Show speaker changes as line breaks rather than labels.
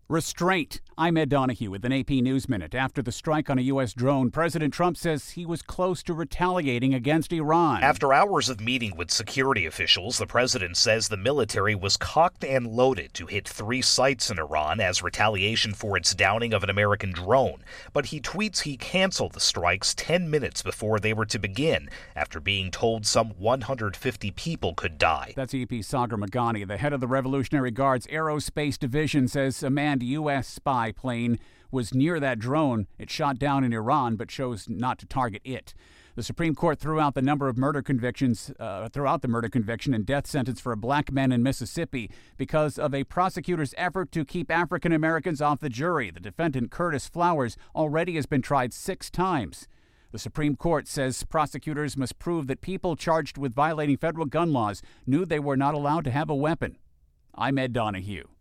Restraint. I'm Ed Donahue with an AP News Minute. After the strike on a U.S. drone, President Trump says he was close to retaliating against Iran.
After hours of meeting with security officials, the president says the military was cocked and loaded to hit 3 sites in Iran as retaliation for its downing of an American drone. But he tweets he canceled the strikes 10 minutes before they were to begin, after being told some 150 people could die.
That's EP Sagar Meghani. The head of the Revolutionary Guard's Aerospace Division says a manned U.S. spy plane was near that drone it shot down in Iran, but chose not to target it. The Supreme Court threw out the number of murder convictions, throughout the murder conviction and death sentence for a black man in Mississippi because of a prosecutor's effort to keep African Americans off the jury. The defendant, Curtis Flowers, already has been tried 6 times. The Supreme Court says prosecutors must prove that people charged with violating federal gun laws knew they were not allowed to have a weapon. I'm Ed Donahue.